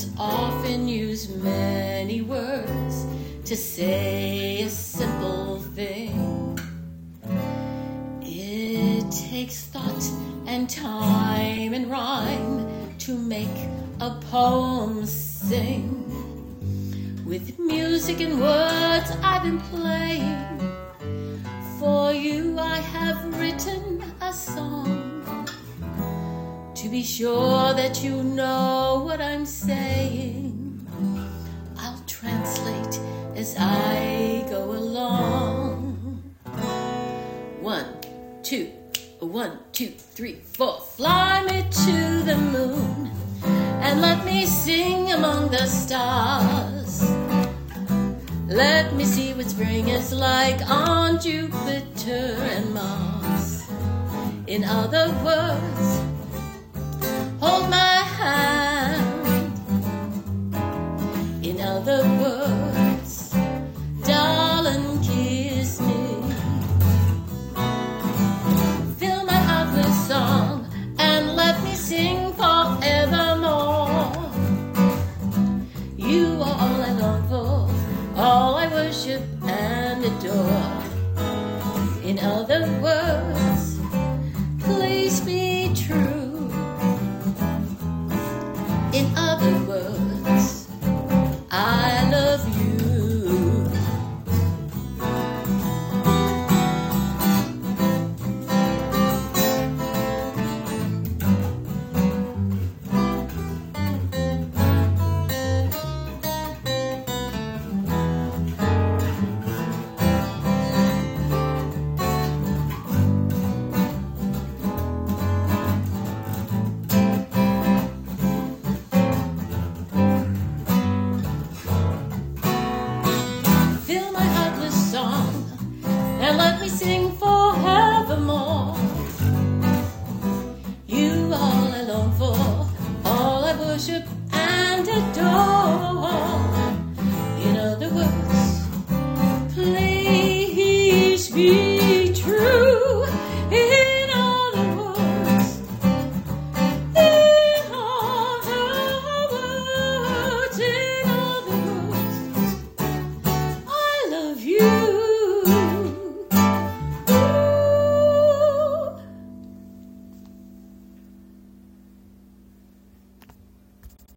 Words often use many words to say a simple thing. It takes thought and time and rhyme to make a poem sing. With music and words I've been playing. For you I have written a song. To be sure that you know what I'm saying, I'll translate as I go along. 1, 2, 1, 2, 3, 4. Fly me to the moon and let me sing among the stars. Let me see what spring is like on Jupiter and Mars. In other words, hold my hand. In other words, darling, kiss me. Fill my heart with song and let me sing forevermore. You are all I long for, all I worship and adore. In other words, please be true. In other words, I love you. And let me sing